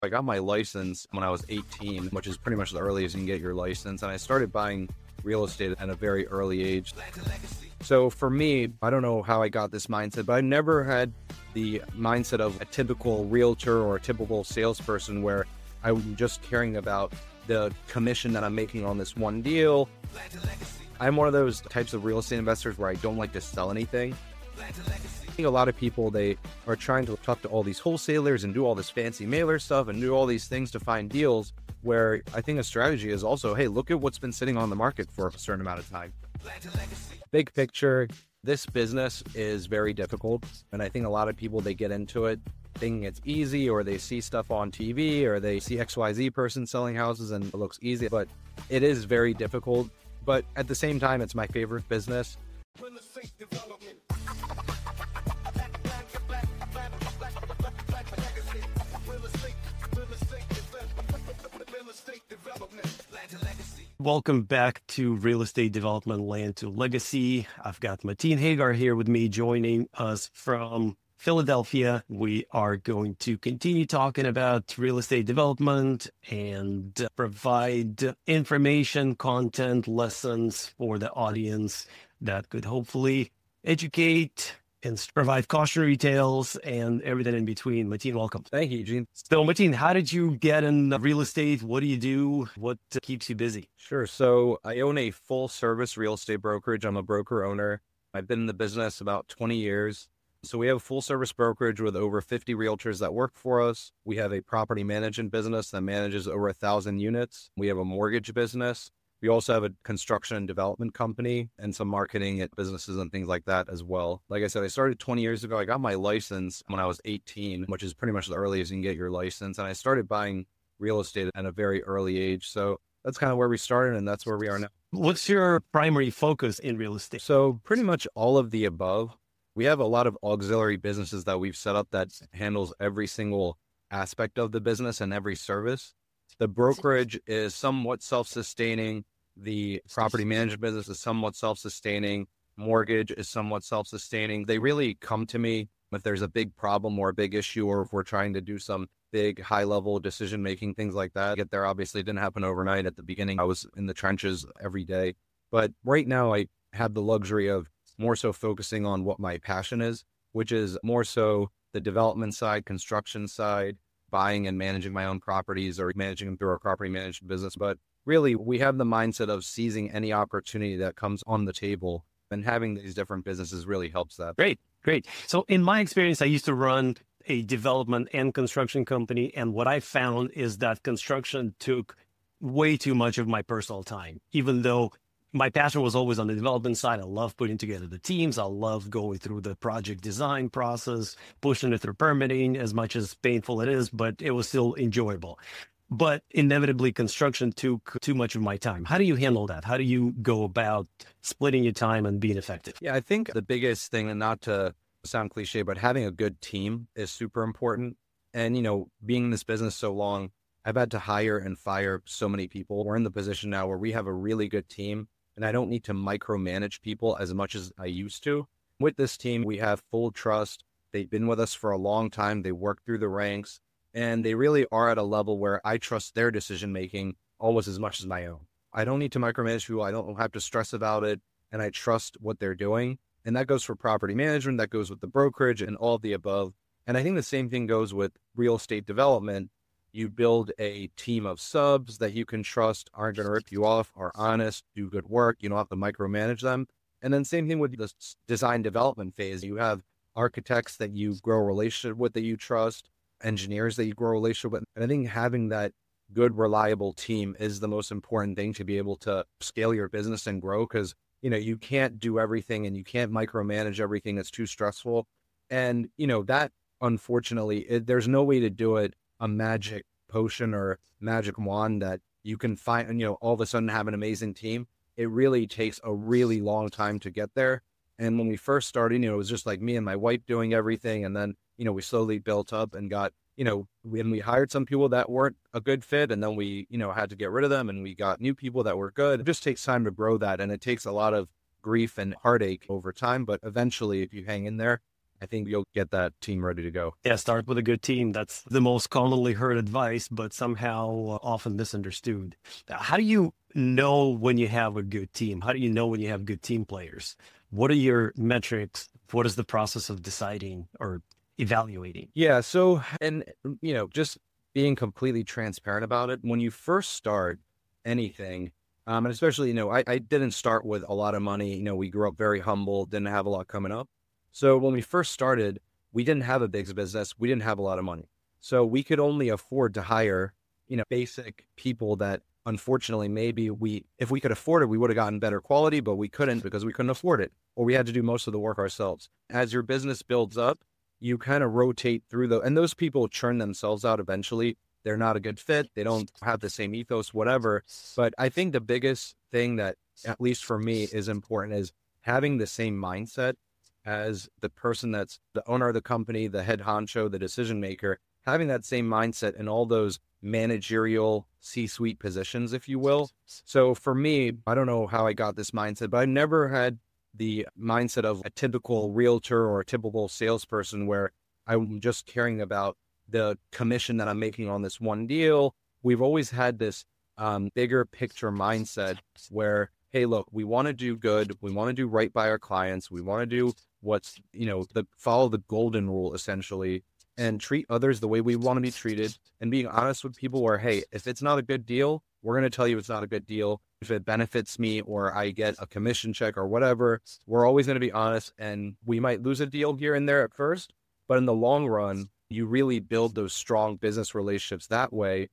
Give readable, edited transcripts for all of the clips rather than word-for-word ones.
I got my license when I was 18, which is pretty much the earliest you can get your license. And I started buying real estate at a very early age. So for me, I don't know how I got this mindset, but I never had the mindset of a typical realtor or a typical salesperson where I'm just caring about the commission that I'm making on this one deal. I'm one of those types of real estate investors where I don't like to sell anything. I think a lot of people, they are trying to talk to all these wholesalers and do all this fancy mailer stuff and do all these things to find deals, where I think a strategy is also, hey, look at what's been sitting on the market for a certain amount of time. Big picture, this business is very difficult. And I think a lot of people, they get into it thinking it's easy, or they see stuff on TV, or they see XYZ person selling houses and it looks easy, but it is very difficult. But at the same time, it's my favorite business. Welcome back to Real Estate Development Land to Legacy. I've got Mateen Hagar here with me, joining us from Philadelphia. We are going to continue talking about real estate development and provide information, content, lessons for the audience that could hopefully educate and provide cautionary tales and everything in between. Mateen, welcome. Thank you, Eugene. So Mateen, how did you get in real estate? What do you do? What keeps you busy? Sure. So I own a full service real estate brokerage. I'm a broker owner. I've been in the business about 20 years. So we have a full service brokerage with over 50 realtors that work for us. We have a property management business that manages over 1,000 units. We have a mortgage business. We also have a construction and development company and some marketing at businesses and things like that as well. Like I said, I started 20 years ago. I got my license when I was 18, which is pretty much the earliest you can get your license. And I started buying real estate at a very early age. So that's kind of where we started, and that's where we are now. What's your primary focus in real estate? So pretty much all of the above. We have a lot of auxiliary businesses that we've set up that handles every single aspect of the business and every service. The brokerage is somewhat self-sustaining. The property management business is somewhat self-sustaining. Mortgage is somewhat self-sustaining. They really come to me if there's a big problem or a big issue, or if we're trying to do some big high-level decision-making, things like that. Get there, obviously, it didn't happen overnight. At the beginning, I was in the trenches every day. But right now, I have the luxury of more so focusing on what my passion is, which is more so the development side, construction side, buying and managing my own properties or managing them through our property management business. But really, we have the mindset of seizing any opportunity that comes on the table, and having these different businesses really helps that. Great. So in my experience, I used to run a development and construction company. And what I found is that construction took way too much of my personal time, even though my passion was always on the development side. I love putting together the teams. I love going through the project design process, pushing it through permitting, as much as painful it is, but it was still enjoyable. But inevitably, construction took too much of my time. How do you handle that? How do you go about splitting your time and being effective? Yeah, I think the biggest thing, and not to sound cliche, but having a good team is super important. And, being in this business so long, I've had to hire and fire so many people. We're in the position now where we have a really good team, and I don't need to micromanage people as much as I used to. With this team, we have full trust. They've been with us for a long time. They work through the ranks, and they really are at a level where I trust their decision-making almost as much as my own. I don't need to micromanage people. I don't have to stress about it, and I trust what they're doing. And that goes for property management, that goes with the brokerage, and all of the above. And I think the same thing goes with real estate development. You build a team of subs that you can trust, aren't going to rip you off, are honest, do good work. You don't have to micromanage them. And then same thing with the design development phase. You have architects that you grow a relationship with, that you trust, engineers that you grow a relationship with. And I think having that good, reliable team is the most important thing to be able to scale your business and grow, because you can't do everything and you can't micromanage everything. It's too stressful. And, that unfortunately, there's no way to do it a magic potion or magic wand that you can find and, all of a sudden have an amazing team. It really takes a really long time to get there. And when we first started, it was just like me and my wife doing everything. And then, we slowly built up and got, when we hired some people that weren't a good fit, and then we, had to get rid of them, and we got new people that were good. It just takes time to grow that. And it takes a lot of grief and heartache over time. But eventually, if you hang in there, I think you'll get that team ready to go. Yeah, start with a good team. That's the most commonly heard advice, but somehow often misunderstood. How do you know when you have a good team? How do you know when you have good team players? What are your metrics? What is the process of deciding or evaluating? Yeah. So, and, just being completely transparent about it, when you first start anything, and especially, I didn't start with a lot of money. We grew up very humble, didn't have a lot coming up. So when we first started, we didn't have a big business. We didn't have a lot of money. So we could only afford to hire, basic people that unfortunately maybe if we could afford it, we would have gotten better quality, but we couldn't because we couldn't afford it, or we had to do most of the work ourselves. As your business builds up, you kind of rotate through and those people churn themselves out eventually. They're not a good fit. They don't have the same ethos, whatever. But I think the biggest thing that, at least for me, is important is having the same mindset as the person that's the owner of the company, the head honcho, the decision maker, having that same mindset in all those managerial C-suite positions, if you will. So for me, I don't know how I got this mindset, but I never had the mindset of a typical realtor or a typical salesperson where I'm just caring about the commission that I'm making on this one deal. We've always had this bigger picture mindset where, hey, look, we want to do good. We want to do right by our clients. We want to do what's, follow the golden rule essentially, and treat others the way we want to be treated, and being honest with people where, hey, if it's not a good deal, we're going to tell you it's not a good deal. If it benefits me or I get a commission check or whatever, we're always going to be honest, and we might lose a deal here and there at first, but in the long run, you really build those strong business relationships that way.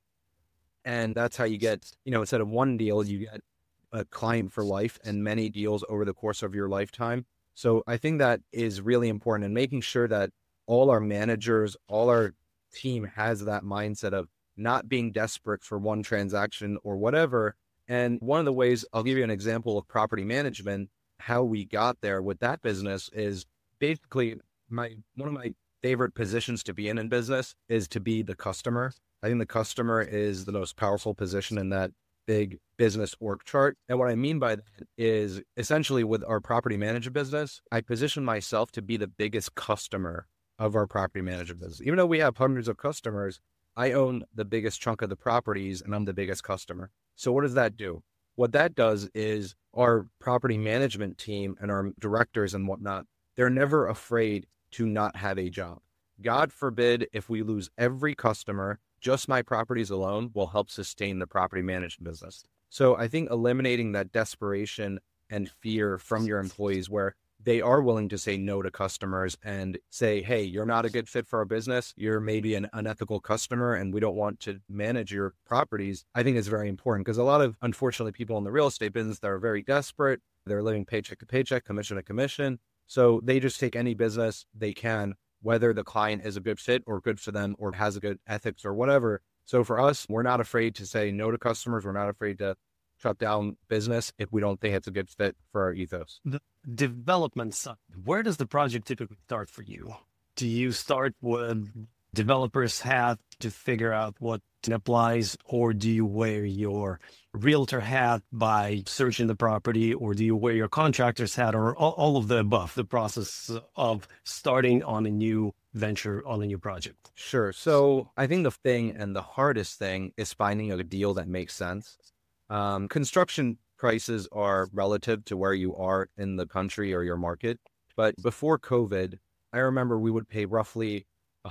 And that's how you get, instead of one deal, you get a client for life and many deals over the course of your lifetime. So I think that is really important, and making sure that all our managers, all our team has that mindset of not being desperate for one transaction or whatever. And one of the ways, I'll give you an example of property management, how we got there with that business is basically one of my favorite positions to be in business is to be the customer. I think the customer is the most powerful position in that big business org chart. And what I mean by that is essentially with our property management business, I position myself to be the biggest customer of our property management business. Even though we have hundreds of customers, I own the biggest chunk of the properties and I'm the biggest customer. So what does that do? What that does is our property management team and our directors and whatnot, they're never afraid to not have a job. God forbid if we lose every customer, just my properties alone will help sustain the property management business. So I think eliminating that desperation and fear from your employees where they are willing to say no to customers and say, hey, you're not a good fit for our business. You're maybe an unethical customer and we don't want to manage your properties. I think is very important because a lot of, unfortunately, people in the real estate business that are very desperate. They're living paycheck to paycheck, commission to commission. So they just take any business they can, whether the client is a good fit or good for them or has a good ethics or whatever. So for us, we're not afraid to say no to customers. We're not afraid to shut down business if we don't think it's a good fit for our ethos. The development side, where does the project typically start for you? Do you start with developer's hat to figure out what applies, or do you wear your realtor hat by searching the property, or do you wear your contractor's hat, or all of the above, the process of starting on a new venture, on a new project? Sure. So I think the thing and the hardest thing is finding a deal that makes sense. Construction prices are relative to where you are in the country or your market. But before COVID, I remember we would pay roughly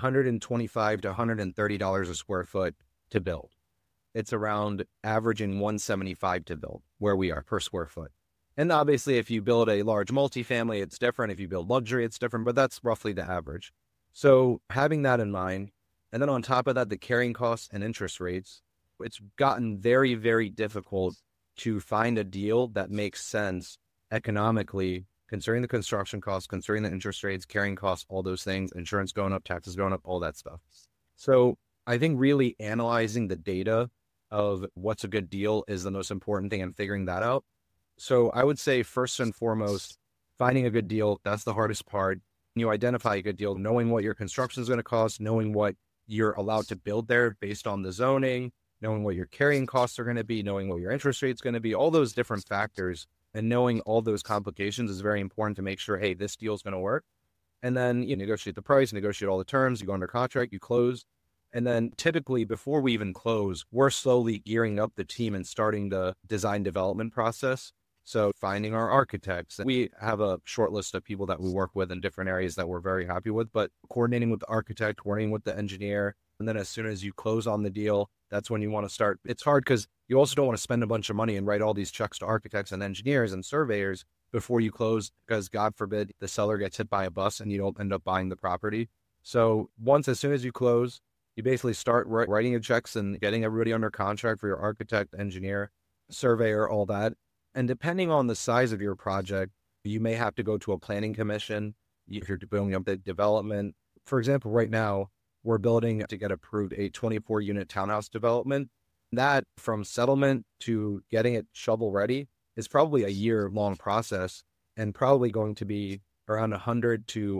$125 to $130 a square foot to build. It's around averaging $175 to build where we are per square foot. And obviously, if you build a large multifamily, it's different. If you build luxury, it's different, but that's roughly the average. So having that in mind, and then on top of that, the carrying costs and interest rates, it's gotten very, very difficult to find a deal that makes sense economically, considering the construction costs, considering the interest rates, carrying costs, all those things, insurance going up, taxes going up, all that stuff. So I think really analyzing the data of what's a good deal is the most important thing and figuring that out. So I would say first and foremost, finding a good deal, that's the hardest part. You identify a good deal, knowing what your construction is going to cost, knowing what you're allowed to build there based on the zoning, knowing what your carrying costs are going to be, knowing what your interest rate is going to be, all those different factors, and knowing all those complications is very important to make sure, hey, this deal is going to work. And then you negotiate the price, negotiate all the terms, you go under contract, you close. And then typically before we even close, we're slowly gearing up the team and starting the design development process. So finding our architects. We have a short list of people that we work with in different areas that we're very happy with, but coordinating with the architect, coordinating with the engineer. And then as soon as you close on the deal, that's when you want to start. It's hard because you also don't want to spend a bunch of money and write all these checks to architects and engineers and surveyors before you close, because God forbid the seller gets hit by a bus and you don't end up buying the property. So as soon as you close, you basically start writing your checks and getting everybody under contract for your architect, engineer, surveyor, all that. And depending on the size of your project, you may have to go to a planning commission if you're building up the development. For example, right now, we're building to get approved a 24-unit townhouse development. That from settlement to getting it shovel ready is probably a year-long process and probably going to be around $100,000 to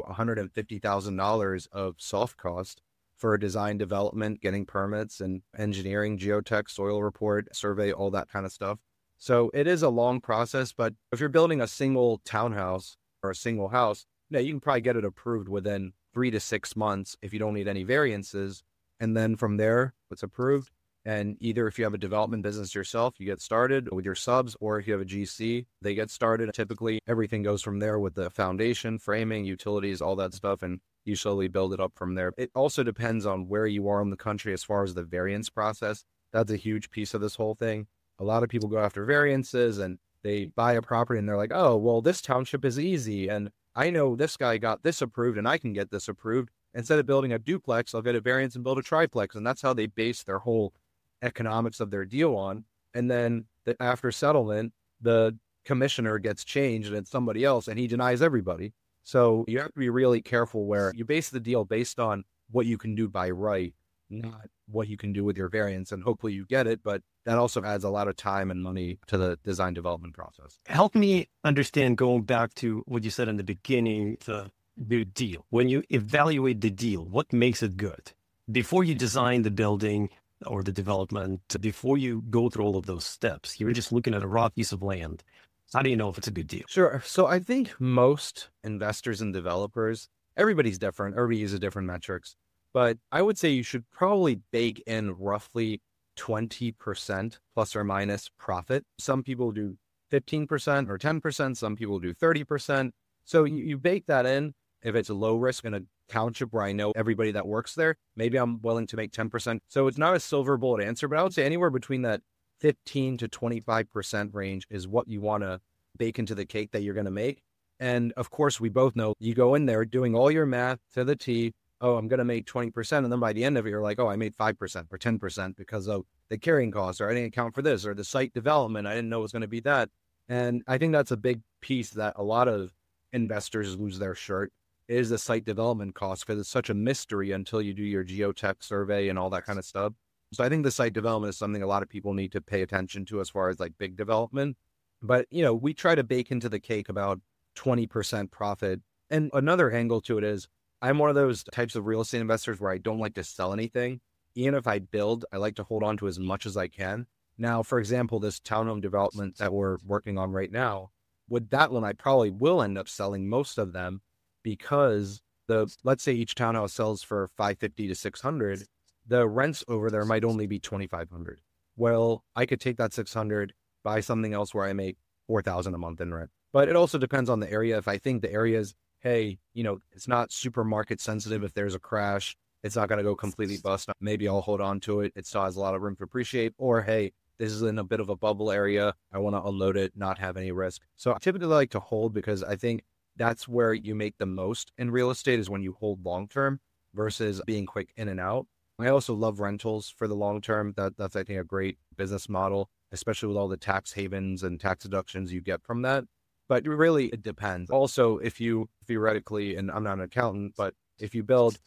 $150,000 of soft cost for design development, getting permits and engineering, geotech, soil report, survey, all that kind of stuff. So it is a long process, but if you're building a single townhouse or a single house, you can probably get it approved within 3 to 6 months if you don't need any variances. And then from there, it's approved. And either if you have a development business yourself, you get started with your subs, or if you have a GC, they get started. Typically, everything goes from there with the foundation, framing, utilities, all that stuff, and you slowly build it up from there. It also depends on where you are in the country as far as the variance process. That's a huge piece of this whole thing. A lot of people go after variances and they buy a property and they're like, oh, well, this township is easy. And I know this guy got this approved and I can get this approved. Instead of building a duplex, I'll get a variance and build a triplex. And that's how they base their whole economics of their deal on. And then after settlement, the commissioner gets changed and it's somebody else and he denies everybody. So you have to be really careful where you base the deal based on what you can do by right, not what you can do with your variance. And hopefully you get it, but that also adds a lot of time and money to the design development process. Help me understand, going back to what you said in the beginning, the deal. When you evaluate the deal, what makes it good? Before you design the building or the development, before you go through all of those steps, you're just looking at a raw piece of land. How do you know if it's a good deal? Sure. So I think most investors and developers, everybody's different. Everybody uses different metrics. But I would say you should probably bake in roughly 20% plus or minus profit. Some people do 15% or 10%. Some people do 30%. So you bake that in. If it's a low risk in a township where I know everybody that works there, maybe I'm willing to make 10%. So it's not a silver bullet answer, but I would say anywhere between that 15 to 25% range is what you want to bake into the cake that you're going to make. And of course, we both know you go in there doing all your math to the T. Oh, I'm going to make 20%. And then by the end of it, you're like, oh, I made 5% or 10% because of the carrying costs, or I didn't account for this, or the site development. I didn't know it was going to be that. And I think that's a big piece that a lot of investors lose their shirt is the site development cost, because it's such a mystery until you do your geotech survey and all that kind of stuff. So I think the site development is something a lot of people need to pay attention to as far as like big development. But, we try to bake into the cake about 20% profit. And another angle to it is I'm one of those types of real estate investors where I don't like to sell anything. Even if I build, I like to hold on to as much as I can. Now, for example, this townhome development that we're working on right now, with that one, I probably will end up selling most of them because let's say each townhouse sells for $550 to $600. The rents over there might only be $2,500. Well, I could take that $600, buy something else where I make $4,000 a month in rent. But it also depends on the area. If I think the area is, hey, it's not super market sensitive. If there's a crash, it's not going to go completely bust. Maybe I'll hold on to it. It still has a lot of room to appreciate. Or, hey, this is in a bit of a bubble area. I want to unload it, not have any risk. So I typically like to hold because I think that's where you make the most in real estate, is when you hold long-term versus being quick in and out. I also love rentals for the long term. That's, I think, a great business model, especially with all the tax havens and tax deductions you get from that. But really, it depends. Also, if you theoretically, and I'm not an accountant, but if you build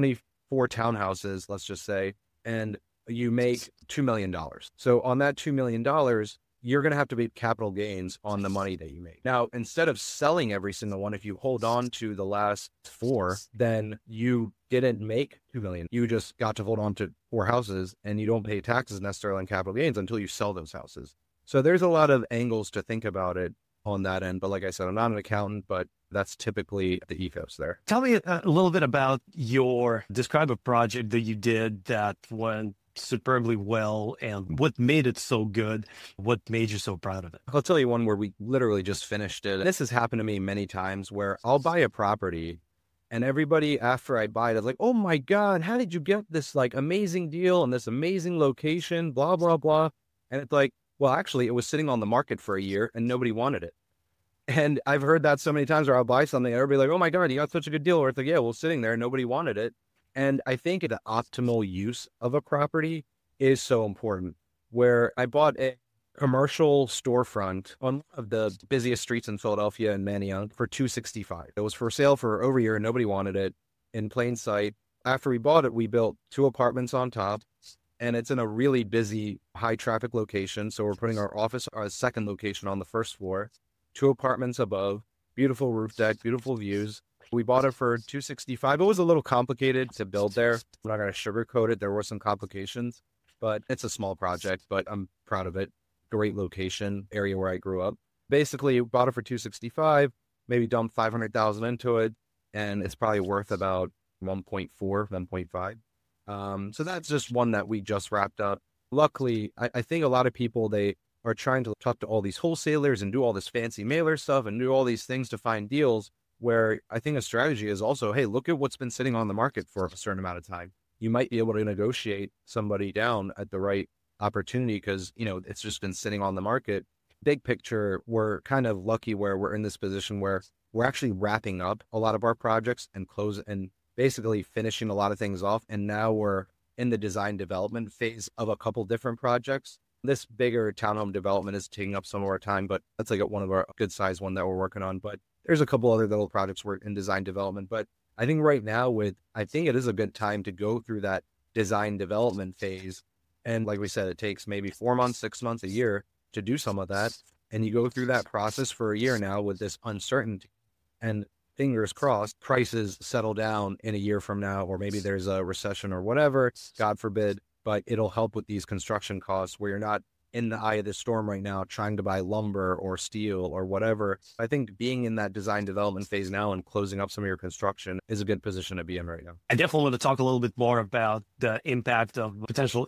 24 townhouses, let's just say, and you make $2 million. So on that $2 million, you're going to have to make capital gains on the money that you make. Now, instead of selling every single one, if you hold on to the last 4, then you didn't make $2 million. You just got to hold on to 4 houses, and you don't pay taxes necessarily on capital gains until you sell those houses. So there's a lot of angles to think about it. on that end. But like I said, I'm not an accountant, but that's typically the ethos there. Tell me a little bit about describe a project that you did that went superbly well and what made it so good, what made you so proud of it. I'll tell you one where we literally just finished it. This has happened to me many times where I'll buy a property and everybody after I buy it is like, oh my God, how did you get this like amazing deal and this amazing location, blah, blah, blah. And it's like, well, actually it was sitting on the market for a year and nobody wanted it. And I've heard that so many times where I'll buy something and everybody like, oh my God, you got such a good deal. Or it's like, yeah, well, sitting there, nobody wanted it. And I think the optimal use of a property is so important. Where I bought a commercial storefront on one of the busiest streets in Philadelphia in Manayunk for $265. It was for sale for over a year and nobody wanted it, in plain sight. After we bought it, we built 2 apartments on top, and it's in a really busy, high traffic location. So we're putting our office, our second location, on the first floor, 2 apartments above, beautiful roof deck, beautiful views. We bought it for $265. It was a little complicated to build there. I'm not going to sugarcoat it. There were some complications, but it's a small project, but I'm proud of it. Great location, area where I grew up. Basically, bought it for $265, maybe dumped $500,000 into it, and it's probably worth about 1.4, 1.5. So that's just one that we just wrapped up. Luckily, I think a lot of people, they are trying to talk to all these wholesalers and do all this fancy mailer stuff and do all these things to find deals, where I think a strategy is also, hey, look at what's been sitting on the market for a certain amount of time. You might be able to negotiate somebody down at the right opportunity because, it's just been sitting on the market. Big picture, we're kind of lucky where we're in this position where we're actually wrapping up a lot of our projects and basically finishing a lot of things off. And now we're in the design development phase of a couple different projects. This bigger townhome development is taking up some of our time, but that's like one of our good size one that we're working on. But there's a couple other little projects we're in design development. But I think right now I think it is a good time to go through that design development phase. And like we said, it takes maybe 4 months, 6 months, a year to do some of that. And you go through that process for a year now with this uncertainty, and fingers crossed, prices settle down in a year from now, or maybe there's a recession or whatever, God forbid, but it'll help with these construction costs where you're not in the eye of the storm right now trying to buy lumber or steel or whatever. I think being in that design development phase now and closing up some of your construction is a good position to be in right now. I definitely want to talk a little bit more about the impact of potential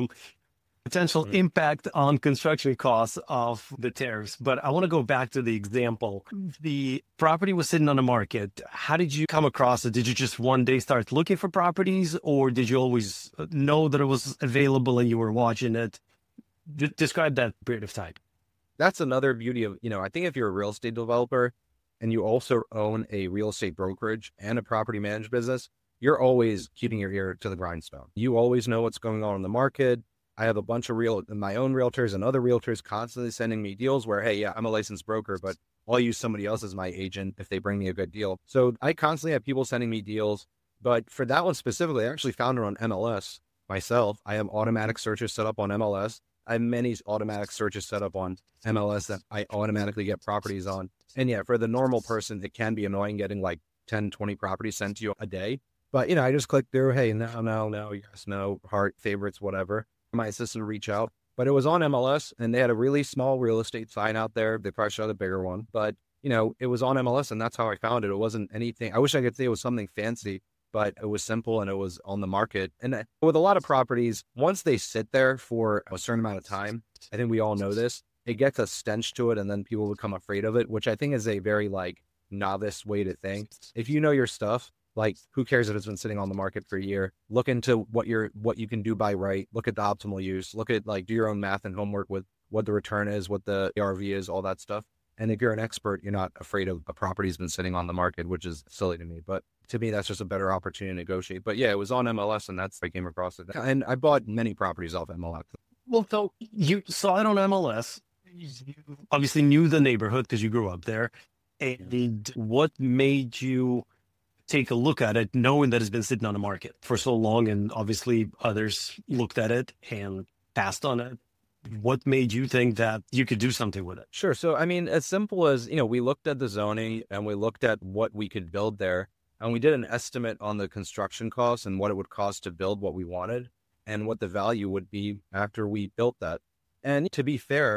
impact on construction costs of the tariffs. But I want to go back to the example. The property was sitting on the market. How did you come across it? Did you just one day start looking for properties, or did you always know that it was available and you were watching it? Describe that period of time. That's another beauty of, I think if you're a real estate developer and you also own a real estate brokerage and a property management business, you're always keeping your ear to the grindstone. You always know what's going on in the market. I have a bunch of my own realtors and other realtors constantly sending me deals where, hey, yeah, I'm a licensed broker, but I'll use somebody else as my agent if they bring me a good deal. So I constantly have people sending me deals. But for that one specifically, I actually found it on MLS myself. I have automatic searches set up on MLS. I have many automatic searches set up on MLS that I automatically get properties on. And yeah, for the normal person, it can be annoying getting like 10, 20 properties sent to you a day. But, I just click through, hey, no, yes, no, heart, favorites, whatever. My assistant reach out. But it was on MLS and they had a really small real estate sign out there. They probably should have a bigger one. But, it was on MLS and that's how I found it. It wasn't anything. I wish I could say it was something fancy, but it was simple and it was on the market. And with a lot of properties, once they sit there for a certain amount of time, I think we all know this, it gets a stench to it and then people become afraid of it, which I think is a very novice way to think. If you know your stuff, who cares if it's been sitting on the market for a year? Look into what you can do by right. Look at the optimal use. Look at do your own math and homework with what the return is, what the ARV is, all that stuff. And if you're an expert, you're not afraid of a property's been sitting on the market, which is silly to me. But to me, that's just a better opportunity to negotiate. But yeah, it was on MLS and that's how I came across it. And I bought many properties off MLS. Well, so you saw it on MLS. You obviously knew the neighborhood because you grew up there. And what made you take a look at it, knowing that it's been sitting on the market for so long, and obviously others looked at it and passed on it? What made you think that you could do something with it? Sure. So, as simple as, we looked at the zoning and we looked at what we could build there, and we did an estimate on the construction costs and what it would cost to build what we wanted and what the value would be after we built that. And to be fair,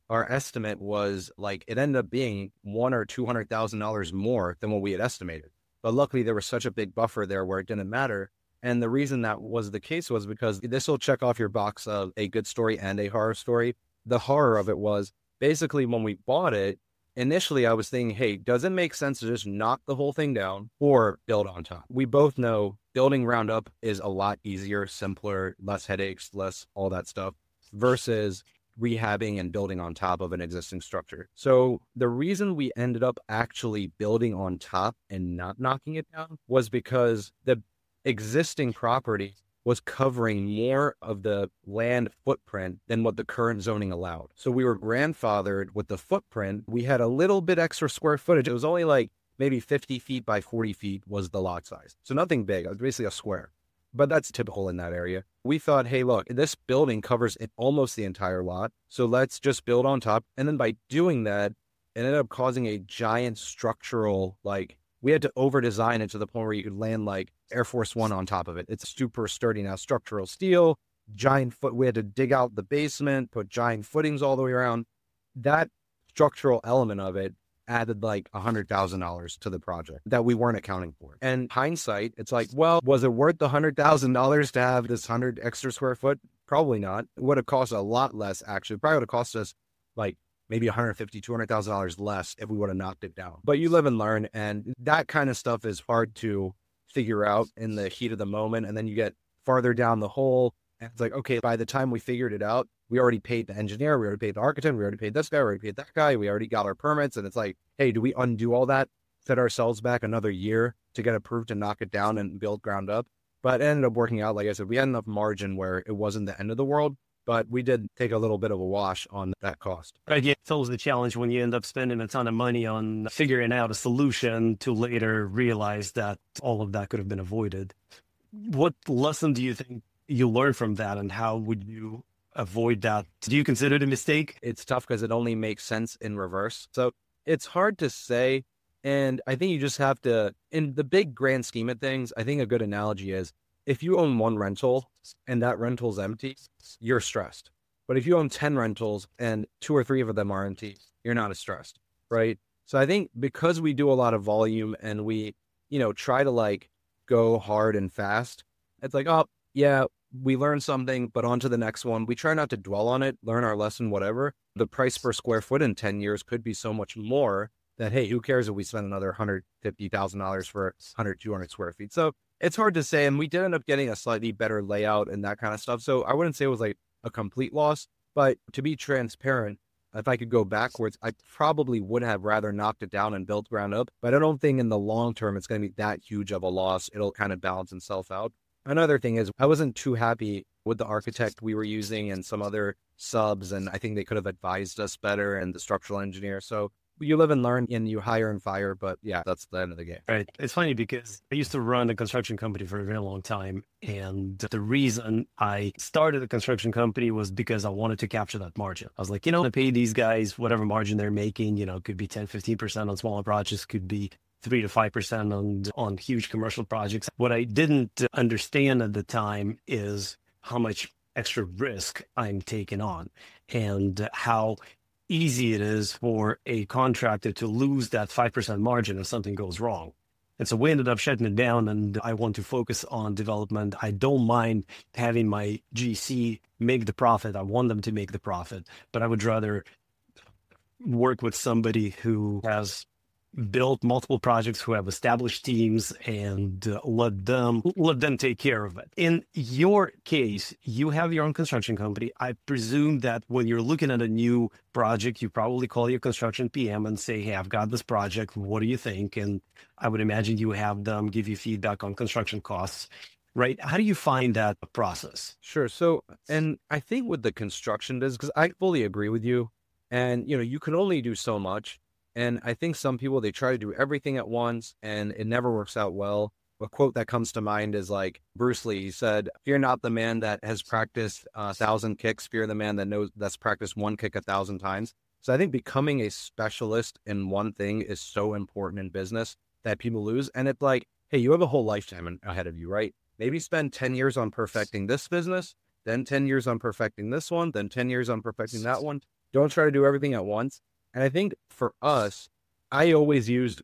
our estimate was like, it ended up being $100,000 or $200,000 more than what we had estimated. But luckily there was such a big buffer there where it didn't matter. And the reason that was the case was because this will check off your box of a good story and a horror story. The horror of it was basically when we bought it, initially I was thinking, hey, does it make sense to just knock the whole thing down or build on top? We both know building ground up is a lot easier, simpler, less headaches, less all that stuff versus rehabbing and building on top of an existing structure. So the reason we ended up actually building on top and not knocking it down was because the existing property was covering more of the land footprint than what the current zoning allowed. So we were grandfathered with the footprint. We had a little bit extra square footage. It was only like maybe 50 feet by 40 feet was the lot size. So nothing big. It was basically a square. But that's typical in that area. We thought, hey, look, this building covers almost the entire lot. So let's just build on top. And then by doing that, it ended up causing a giant structural, like, we had to over-design it to the point where you could land like Air Force One on top of it. It's super sturdy now, structural steel, giant foot. We had to dig out the basement, put giant footings all the way around. That structural element of it added like $100,000 to the project that we weren't accounting for. And hindsight, it's like, well, was it worth the $100,000 to have this 100 extra square foot? Probably not. It would have cost a lot less, actually. It probably would have cost us like maybe $150,000, $200,000 less if we would have knocked it down. But you live and learn, and that kind of stuff is hard to figure out in the heat of the moment. And then you get farther down the hole, and it's like, okay, by the time we figured it out, we already paid the engineer, we already paid the architect, we already paid this guy, we already paid that guy, we already got our permits. And it's like, hey, do we undo all that, set ourselves back another year to get approved to knock it down and build ground up? But it ended up working out. Like I said, we had enough margin where it wasn't the end of the world. But we did take a little bit of a wash on that cost. Right. Yeah, it's always the challenge when you end up spending a ton of money on figuring out a solution to later realize that all of that could have been avoided. What lesson do you think you learned from that, and how would you avoid that? Do you consider it a mistake? It's tough because it only makes sense in reverse. So it's hard to say. And I think you just have to, in the big grand scheme of things, I think a good analogy is, if you own one rental and that rental's empty, you're stressed. But if you own 10 rentals and 2 or 3 of them are empty, you're not as stressed, right? So I think because we do a lot of volume and we, try to like go hard and fast, it's like, oh, yeah, we learned something, but on to the next one. We try not to dwell on it, learn our lesson, whatever. The price per square foot in 10 years could be so much more that, hey, who cares if we spend another $150,000 for 100, 200 square feet? So it's hard to say. And we did end up getting a slightly better layout and that kind of stuff. So I wouldn't say it was like a complete loss, but to be transparent, if I could go backwards, I probably would have rather knocked it down and built ground up. But I don't think in the long term, it's going to be that huge of a loss. It'll kind of balance itself out. Another thing is, I wasn't too happy with the architect we were using and some other subs. And I think they could have advised us better, and the structural engineer. So you live and learn, and you hire and fire, but yeah, that's the end of the game. Right. It's funny because I used to run a construction company for a very long time. And the reason I started a construction company was because I wanted to capture that margin. I was like, I pay these guys whatever margin they're making, it could be 10, 15% on smaller projects, could be 3 to 5% on huge commercial projects. What I didn't understand at the time is how much extra risk I'm taking on, and how easy it is for a contractor to lose that 5% margin if something goes wrong. And so we ended up shutting it down, and I want to focus on development. I don't mind having my GC make the profit. I want them to make the profit, but I would rather work with somebody who has built multiple projects, who have established teams, and let them take care of it. In your case, you have your own construction company. I presume that when you're looking at a new project, you probably call your construction PM and say, hey, I've got this project. What do you think? And I would imagine you have them give you feedback on construction costs, right? How do you find that process? Sure. So, and I think with the construction business, because I fully agree with you, and you can only do so much. And I think some people, they try to do everything at once and it never works out well. A quote that comes to mind is like Bruce Lee. He said, fear not the man that has practiced 1,000 kicks, fear the man that's practiced one kick 1,000 times. So I think becoming a specialist in one thing is so important in business that people lose. And it's like, hey, you have a whole lifetime ahead of you, right? Maybe spend 10 years on perfecting this business, then 10 years on perfecting this one, then 10 years on perfecting that one. Don't try to do everything at once. And I think for us, I always used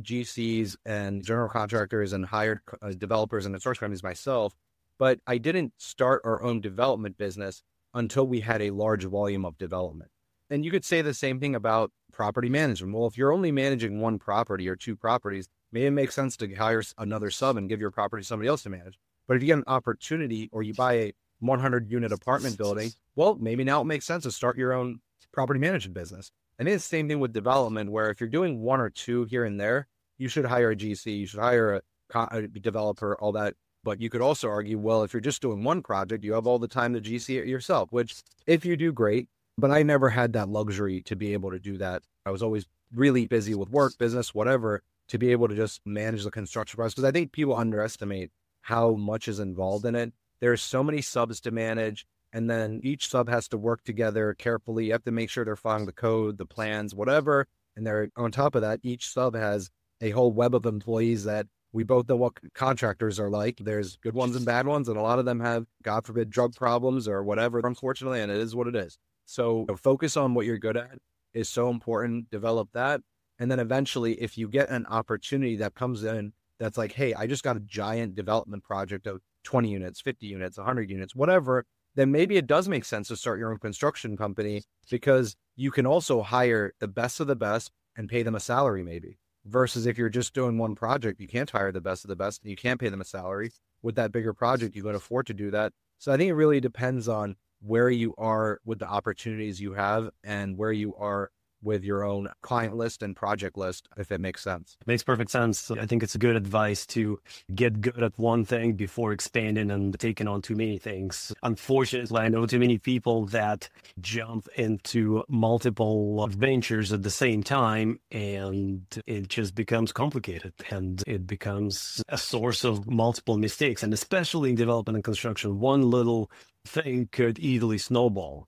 GCs and general contractors and hired developers and construction companies myself, but I didn't start our own development business until we had a large volume of development. And you could say the same thing about property management. Well, if you're only managing one property or two properties, maybe it makes sense to hire another sub and give your property to somebody else to manage. But if you get an opportunity or you buy a 100 unit apartment building, well, maybe now it makes sense to start your own property management business. And it's the same thing with development, where if you're doing one or two here and there, you should hire a GC, you should hire a developer, all that. But you could also argue, well, if you're just doing one project, you have all the time to GC it yourself, which if you do, great. But I never had that luxury to be able to do that. I was always really busy with work, business, whatever, to be able to just manage the construction process. Because I think people underestimate how much is involved in it. There's so many subs to manage. And then each sub has to work together carefully. You have to make sure they're following the code, the plans, whatever. And they're on top of that, each sub has a whole web of employees that we both know what contractors are like. There's good ones and bad ones. And a lot of them have, God forbid, drug problems or whatever, unfortunately. And it is what it is. So focus on what you're good at is so important. Develop that. And then eventually, if you get an opportunity that comes in, that's like, hey, I just got a giant development project of 20 units, 50 units, 100 units, whatever, then maybe it does make sense to start your own construction company, because you can also hire the best of the best and pay them a salary maybe. Versus if you're just doing one project, you can't hire the best of the best and you can't pay them a salary. With that bigger project, you can afford to do that. So I think it really depends on where you are with the opportunities you have and where you are with your own client list and project list, if it makes sense. It makes perfect sense. I think it's good advice to get good at one thing before expanding and taking on too many things. Unfortunately, I know too many people that jump into multiple ventures at the same time, and it just becomes complicated and it becomes a source of multiple mistakes. And especially in development and construction, one little thing could easily snowball.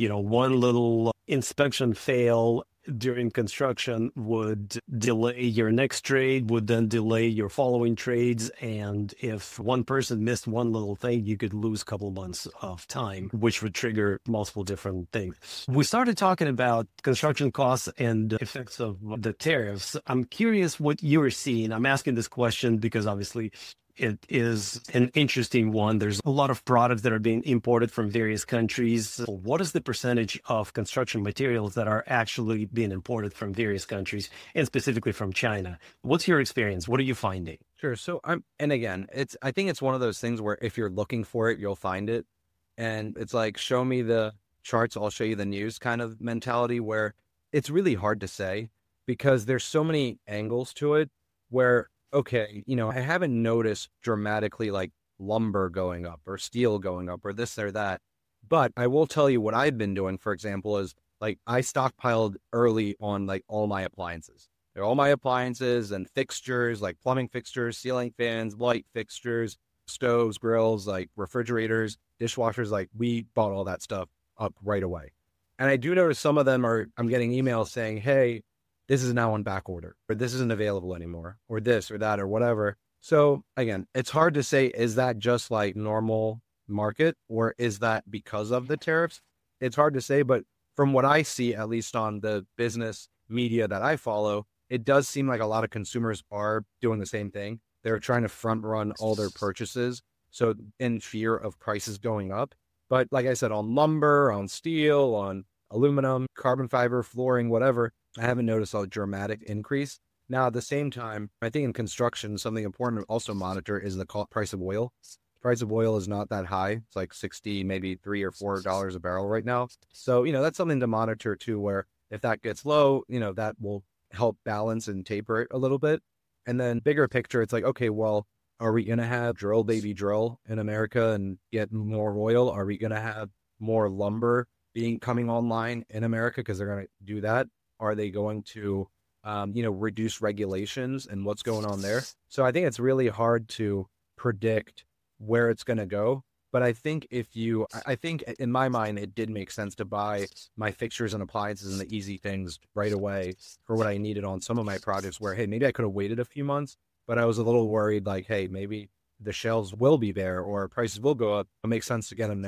One little inspection fail during construction would delay your next trade, would then delay your following trades. And if one person missed one little thing, you could lose a couple months of time, which would trigger multiple different things. We started talking about construction costs and effects of the tariffs. I'm curious what you're seeing. I'm asking this question because obviously it is an interesting one. There's a lot of products that are being imported from various countries. What is the percentage of construction materials that are actually being imported from various countries, and specifically from China? What's your experience? What are you finding? Sure. So I think it's one of those things where if you're looking for it, you'll find it. And it's like, show me the charts, I'll show you the news kind of mentality, where it's really hard to say because there's so many angles to it where, okay, I haven't noticed dramatically like lumber going up or steel going up or this or that. But I will tell you what I've been doing, for example, is like I stockpiled early on like all my appliances. They're all my appliances and fixtures, like plumbing fixtures, ceiling fans, light fixtures, stoves, grills, like refrigerators, dishwashers. Like we bought all that stuff up right away. And I do notice some of them I'm getting emails saying, hey, this is now on back order, or this isn't available anymore, or this or that or whatever. So again, it's hard to say, is that just like normal market or is that because of the tariffs? It's hard to say, but from what I see, at least on the business media that I follow, it does seem like a lot of consumers are doing the same thing. They're trying to front run all their purchases. So in fear of prices going up. But like I said, on lumber, on steel, on aluminum, carbon fiber, flooring, whatever, I haven't noticed a dramatic increase. Now, at the same time, I think in construction, something important to also monitor is the price of oil. The price of oil is not that high. It's like 60, maybe $3 or $4 a barrel right now. So, that's something to monitor too, where if that gets low, that will help balance and taper it a little bit. And then bigger picture, it's like, okay, well, are we going to have drill baby drill in America and get more oil? Are we going to have more lumber coming online in America because they're going to do that? Are they going to, reduce regulations and what's going on there? So I think it's really hard to predict where it's going to go. But I think I think in my mind, it did make sense to buy my fixtures and appliances and the easy things right away for what I needed on some of my projects where, hey, maybe I could have waited a few months, but I was a little worried like, hey, maybe the shelves will be there or prices will go up. It makes sense to get them now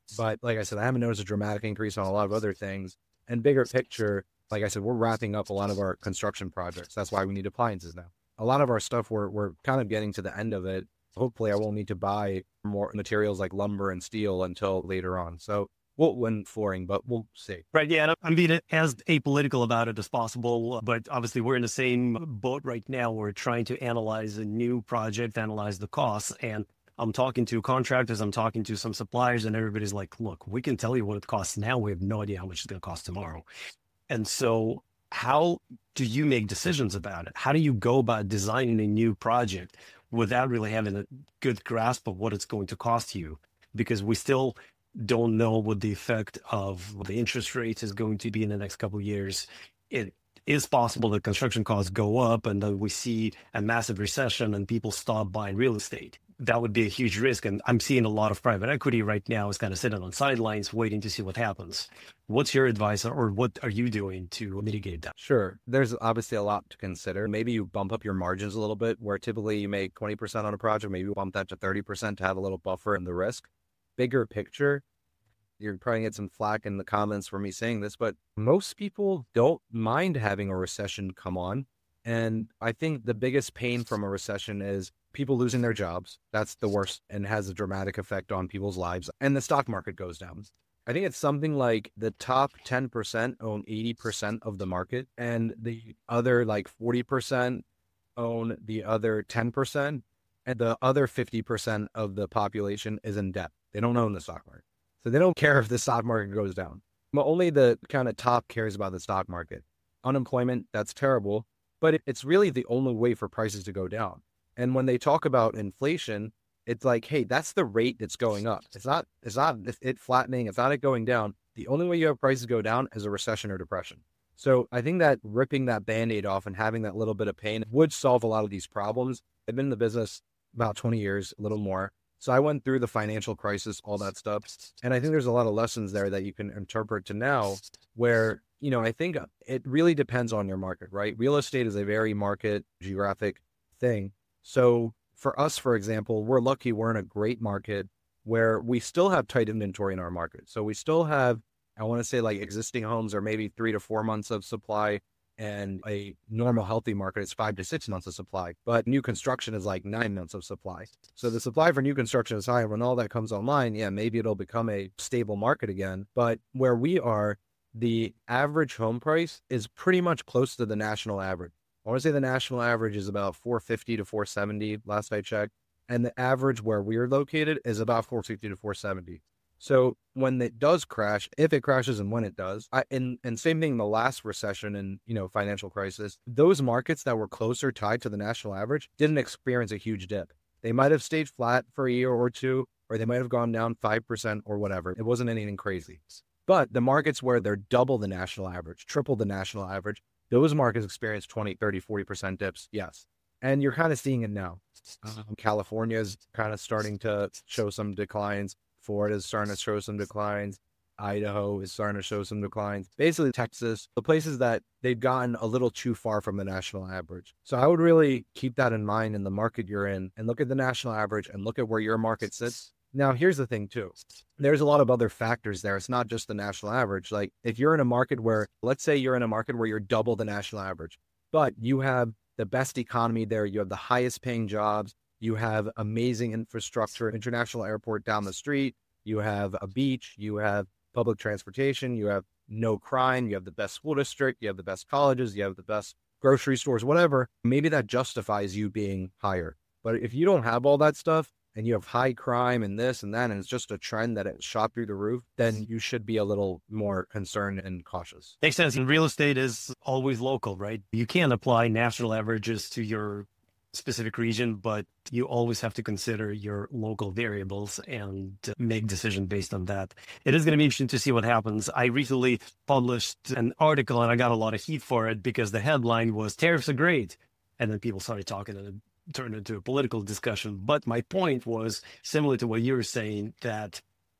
But like I said, I haven't noticed a dramatic increase on a lot of other things. And bigger picture, like I said, we're wrapping up a lot of our construction projects. That's why we need appliances now. A lot of our stuff, we're kind of getting to the end of it. Hopefully I won't need to buy more materials like lumber and steel until later on. So we'll win flooring, but we'll see. Right. Yeah. And I'm being as apolitical about it as possible. But obviously, we're in the same boat right now. We're trying to analyze a new project, analyze the costs. And I'm talking to contractors, I'm talking to some suppliers, and everybody's like, look, we can tell you what it costs now. We have no idea how much it's going to cost tomorrow. And so, how do you make decisions about it? How do you go about designing a new project without really having a good grasp of what it's going to cost you? Because we still don't know what the effect of the interest rates is going to be in the next couple of years. It is possible that construction costs go up and then we see a massive recession and people stop buying real estate. That would be a huge risk. And I'm seeing a lot of private equity right now is kind of sitting on sidelines waiting to see what happens. What's your advice or what are you doing to mitigate that? Sure. There's obviously a lot to consider. Maybe you bump up your margins a little bit where typically you make 20% on a project. Maybe you bump that to 30% to have a little buffer in the risk. Bigger picture, you're probably gonna get some flack in the comments for me saying this, but most people don't mind having a recession come on. And I think the biggest pain from a recession is people losing their jobs. That's the worst and has a dramatic effect on people's lives. And the stock market goes down. I think it's something like the top 10% own 80% of the market and the other like 40% own the other 10%. And the other 50% of the population is in debt. They don't own the stock market. So they don't care if the stock market goes down. But only the kind of top cares about the stock market. Unemployment, that's terrible. But it's really the only way for prices to go down. And when they talk about inflation, it's like, hey, that's the rate that's going up. It's not it flattening. It's not it going down. The only way you have prices go down is a recession or depression. So I think that ripping that Band-Aid off and having that little bit of pain would solve a lot of these problems. I've been in the business about 20 years, a little more. So I went through the financial crisis, all that stuff. And I think there's a lot of lessons there that you can interpret to now where, I think it really depends on your market, right? Real estate is a very market geographic thing. So for us, for example, we're lucky we're in a great market where we still have tight inventory in our market. So we still have, I want to say like existing homes are maybe 3 to 4 months of supply. And a normal healthy market is 5 to 6 months of supply, but new construction is like 9 months of supply. So the supply for new construction is high. When all that comes online, yeah, maybe it'll become a stable market again. But where we are, the average home price is pretty much close to the national average. I want to say the national average is about 450 to 470 last I checked. And the average where we're located is about 460 to 470. So when it does crash, if it crashes and when it does, and same thing in the last recession and, financial crisis, those markets that were closer tied to the national average didn't experience a huge dip. They might have stayed flat for a year or two, or they might have gone down 5% or whatever. It wasn't anything crazy. But the markets where they're double the national average, triple the national average, those markets experience 20, 30, 40% dips. Yes. And you're kind of seeing it now. California is kind of starting to show some declines. Florida is starting to show some declines. Idaho is starting to show some declines. Basically, Texas, the places that they've gotten a little too far from the national average. So I would really keep that in mind in the market you're in and look at the national average and look at where your market sits. Now, here's the thing, too. There's a lot of other factors there. It's not just the national average. Like if you're in a market where, let's say you're in a market where you're double the national average, but you have the best economy there, you have the highest paying jobs, you have amazing infrastructure, international airport down the street, you have a beach, you have public transportation, you have no crime, you have the best school district, you have the best colleges, you have the best grocery stores, whatever. Maybe that justifies you being higher. But if you don't have all that stuff and you have high crime and this and that, and it's just a trend that it shot through the roof, then you should be a little more concerned and cautious. Makes sense. And real estate is always local, right? You can't apply national averages to your specific region, but you always have to consider your local variables and make decisions based on that. It is going to be interesting to see what happens. I recently published an article and I got a lot of heat for it because the headline was "Tariffs are great." And then people started talking and it turned into a political discussion. But my point was similar to what you were saying, that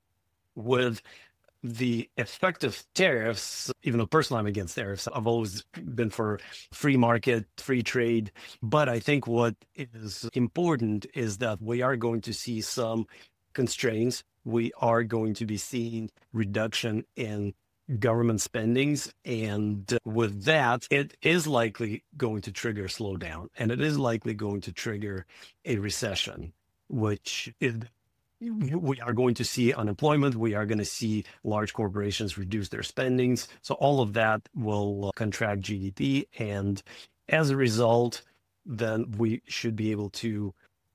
with the effect of tariffs, even though personally I'm against tariffs, I've always been for free market, free trade. But I think what is important is that we are going to see some constraints we are going to be seeing reduction in government spendings. And with that, it is likely going to trigger a slowdown, and it is likely going to trigger a recession, which is, we are going to see unemployment. We are going to see large corporations reduce their spendings. So all of that will contract GDP. And as a result, then we should be able to,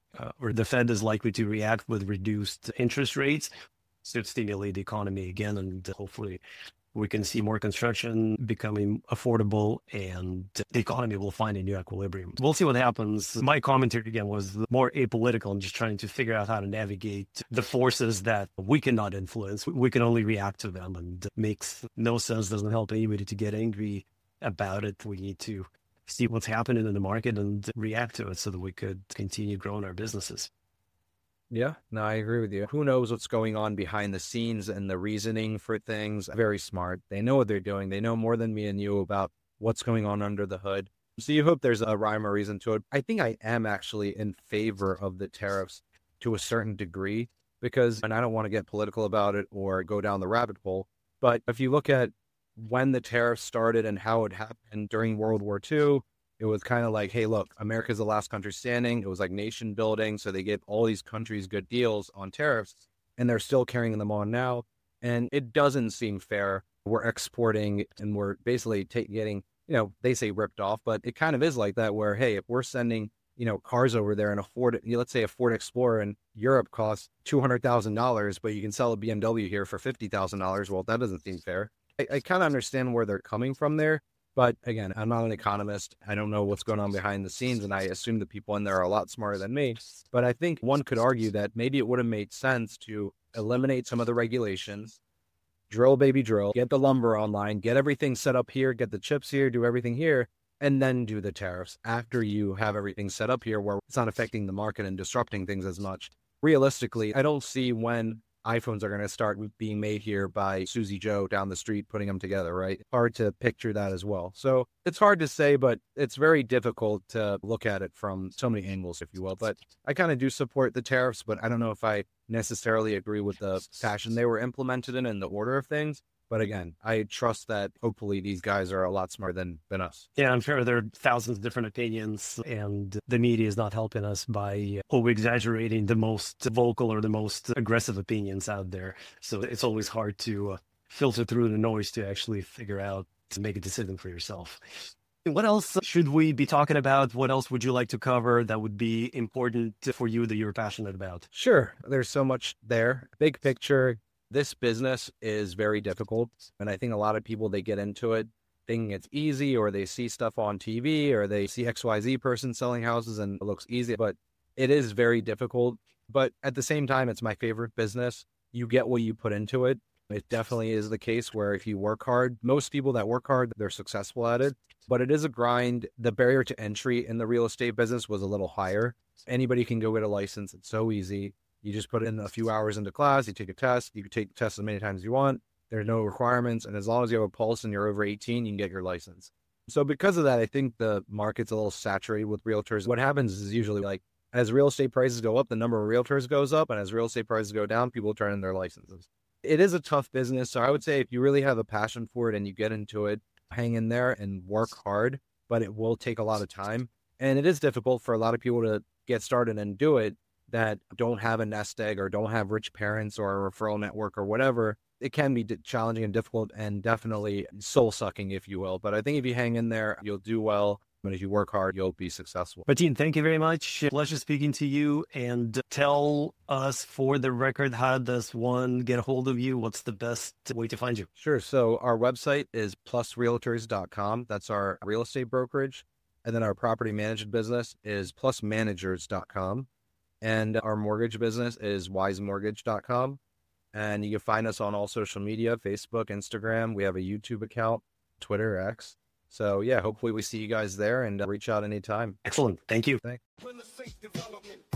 or the Fed is likely to react with reduced interest rates to stimulate the economy again. And hopefully we can see more construction becoming affordable, and the economy will find a new equilibrium. We'll see what happens. My commentary again was more apolitical and just trying to figure out how to navigate the forces that we cannot influence. We can only react to them, and it makes no sense, doesn't help anybody to get angry about it. We need to see what's happening in the market and react to it so that we could continue growing our businesses. Yeah, no, I agree with you. Who knows what's going on behind the scenes and the reasoning for things? Very smart. They know what they're doing. They know more than me and you about what's going on under the hood. So you hope there's a rhyme or reason to it. I think I am actually in favor of the tariffs to a certain degree because, and I don't want to get political about it or go down the rabbit hole, but if you look at when the tariffs started and how it happened during World War II, it was kind of like, hey, look, America's the last country standing. It was like nation building. So they gave all these countries good deals on tariffs, and they're still carrying them on now. And it doesn't seem fair. We're exporting and we're basically getting, they say ripped off, but it kind of is like that where, hey, if we're sending, cars over there and let's say a Ford Explorer in Europe costs $200,000, but you can sell a BMW here for $50,000. Well, that doesn't seem fair. I kind of understand where they're coming from there. But again, I'm not an economist. I don't know what's going on behind the scenes, and I assume the people in there are a lot smarter than me. But I think one could argue that maybe it would have made sense to eliminate some of the regulations, drill, baby, drill, get the lumber online, get everything set up here, get the chips here, do everything here, and then do the tariffs after you have everything set up here where it's not affecting the market and disrupting things as much. Realistically, I don't see when iPhones are going to start being made here by Susie Joe down the street, putting them together, right? Hard to picture that as well. So it's hard to say, but it's very difficult to look at it from so many angles, if you will. But I kind of do support the tariffs, but I don't know if I necessarily agree with the fashion they were implemented in and the order of things. But again, I trust that hopefully these guys are a lot smarter than us. Yeah, I'm sure there are thousands of different opinions, and the media is not helping us by over-exaggerating the most vocal or the most aggressive opinions out there. So it's always hard to filter through the noise to actually figure out, to make a decision for yourself. What else should we be talking about? What else would you like to cover that would be important for you that you're passionate about? Sure. There's so much there. Big picture. This business is very difficult, and I think a lot of people, they get into it thinking it's easy, or they see stuff on TV, or they see XYZ person selling houses and it looks easy, but it is very difficult. But at the same time, it's my favorite business. You get what you put into it. It definitely is the case where if you work hard, most people that work hard, they're successful at it, but it is a grind. The barrier to entry in the real estate business was a little higher. Anybody can go get a license. It's so easy. You just put in a few hours into class, you take a test, you can take the test as many times as you want. There are no requirements. And as long as you have a pulse and you're over 18, you can get your license. So because of that, I think the market's a little saturated with realtors. What happens is usually like as real estate prices go up, the number of realtors goes up. And as real estate prices go down, people turn in their licenses. It is a tough business. So I would say if you really have a passion for it and you get into it, hang in there and work hard, but it will take a lot of time. And it is difficult for a lot of people to get started and do it that don't have a nest egg or don't have rich parents or a referral network or whatever. It can be challenging and difficult and definitely soul sucking, if you will. But I think if you hang in there, you'll do well. And if you work hard, you'll be successful. Mateen, thank you very much. Pleasure speaking to you. And tell us for the record, how does one get a hold of you? What's the best way to find you? Sure. So our website is plusrealtors.com. That's our real estate brokerage. And then our property management business is plusmanagers.com. And our mortgage business is wisemortgage.com. And you can find us on all social media, Facebook, Instagram. We have a YouTube account, Twitter, X. So yeah, hopefully we see you guys there and reach out anytime. Excellent. Thank you. Thanks.